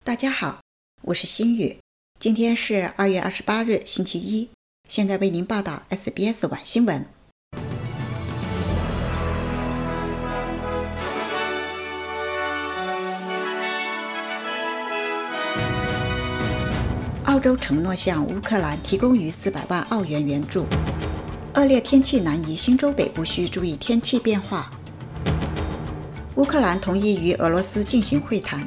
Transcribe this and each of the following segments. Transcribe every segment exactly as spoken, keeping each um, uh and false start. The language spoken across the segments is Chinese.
大家好，我是心雨，今天是二月二十八日星期一，现在为您报道 S B S 晚新闻。澳洲承诺向乌克兰提供逾四百万澳元援助。恶劣天气难移新州北部，需注意天气变化。乌克兰同意与俄罗斯进行会谈。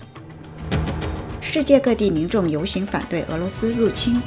世界各地民众游行反对俄罗斯入侵。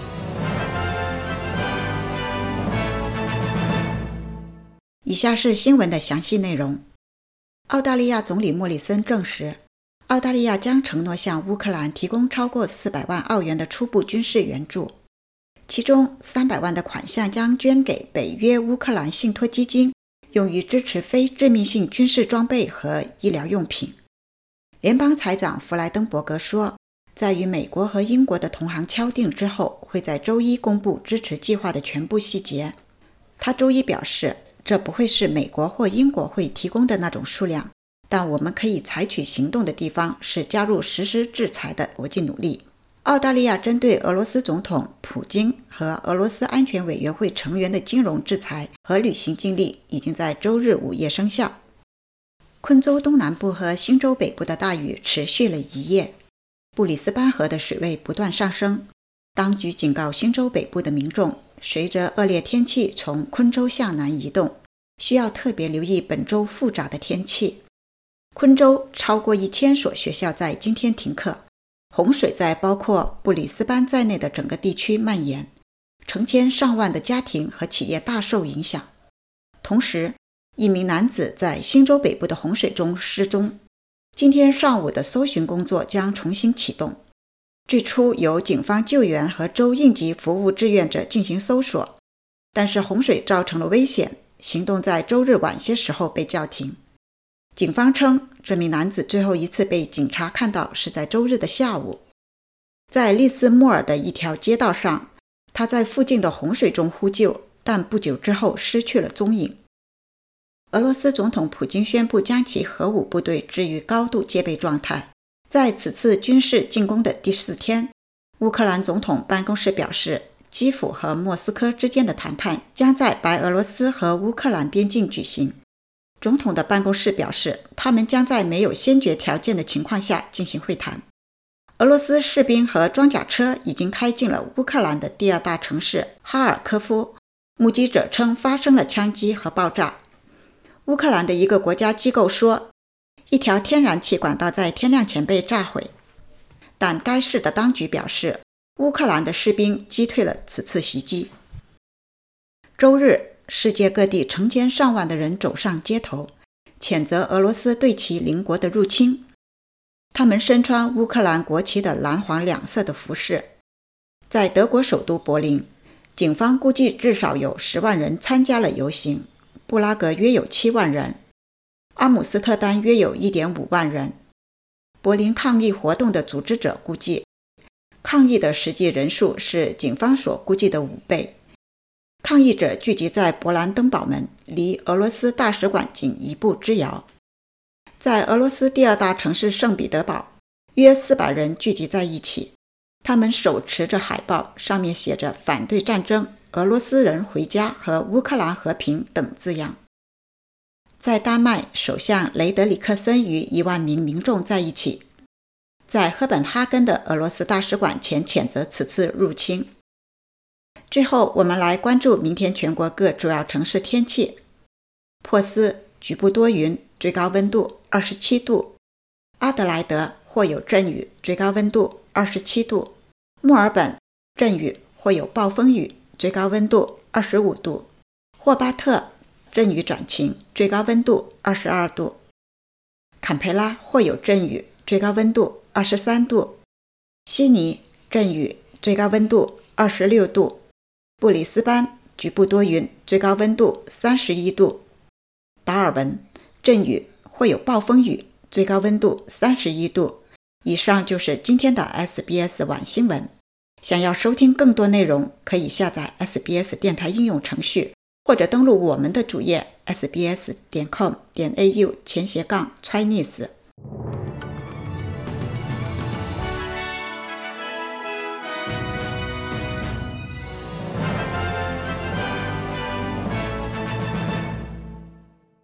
以下是新闻的详细内容。澳大利亚总理莫里森证实，澳大利亚将承诺向乌克兰提供超过四百万澳元的初步军事援助，其中三百万的款项将捐给北约乌克兰信托基金，用于支持非致命性军事装备和医疗用品。联邦财长弗莱登伯格说，在与美国和英国的同行敲定之后，会在周一公布支持计划的全部细节。他周一表示，这不会是美国或英国会提供的那种数量，但我们可以采取行动的地方是加入实施制裁的国际努力。澳大利亚针对俄罗斯总统普京和俄罗斯安全委员会成员的金融制裁和旅行禁令已经在周日午夜生效。昆州东南部和新州北部的大雨持续了一夜，布里斯班河的水位不断上升。当局警告新州北部的民众，随着恶劣天气从昆州向南移动，需要特别留意本周复杂的天气。昆州超过一千所学校在今天停课，洪水在包括布里斯班在内的整个地区蔓延，成千上万的家庭和企业大受影响。同时，一名男子在新州北部的洪水中失踪。今天上午的搜寻工作将重新启动，最初由警方救援和州应急服务志愿者进行搜索，但是洪水造成了危险，行动在周日晚些时候被叫停。警方称，这名男子最后一次被警察看到是在周日的下午，在利斯莫尔的一条街道上，他在附近的洪水中呼救，但不久之后失去了踪影。俄罗斯总统普京宣布将其核武部队置于高度戒备状态。在此次军事进攻的第四天，乌克兰总统办公室表示，基辅和莫斯科之间的谈判将在白俄罗斯和乌克兰边境举行。总统的办公室表示，他们将在没有先决条件的情况下进行会谈。俄罗斯士兵和装甲车已经开进了乌克兰的第二大城市哈尔科夫，目击者称发生了枪击和爆炸。乌克兰的一个国家机构说，一条天然气管道在天亮前被炸毁，但该市的当局表示，乌克兰的士兵击退了此次袭击。周日，世界各地成千上万的人走上街头，谴责俄罗斯对其邻国的入侵。他们身穿乌克兰国旗的蓝黄两色的服饰。在德国首都柏林，警方估计至少有十万人参加了游行，布拉格约有七万人，阿姆斯特丹约有 一点五万人。柏林抗议活动的组织者估计，抗议的实际人数是警方所估计的五倍。抗议者聚集在勃兰登堡门，离俄罗斯大使馆仅一步之遥。在俄罗斯第二大城市圣彼得堡，约四百人聚集在一起，他们手持着海报，上面写着反对战争、俄罗斯人回家和乌克兰和平等字样。在丹麦，首相雷德里克森与一万名民众在一起，在赫本哈根的俄罗斯大使馆前谴责此次入侵。最后，我们来关注明天全国各主要城市天气。珀斯局部多云，最高温度二十七度；阿德莱德或有阵雨，最高温度二十七度；墨尔本阵雨或有暴风雨，最高温度二十五度；霍巴特阵雨转晴，最高温度二十二度；坎培拉或有阵雨，最高温度二十三度；悉尼阵雨，最高温度二十六度；布里斯班局部多云，最高温度三十一度；达尔文阵雨或有暴风雨，最高温度三十一度。以上就是今天的 S B S 晚新闻。想要收听更多内容，可以下载 S B S 电台应用程序，或者登录我们的主页 s b s 点 com 点 a u 前斜杠 Chinese。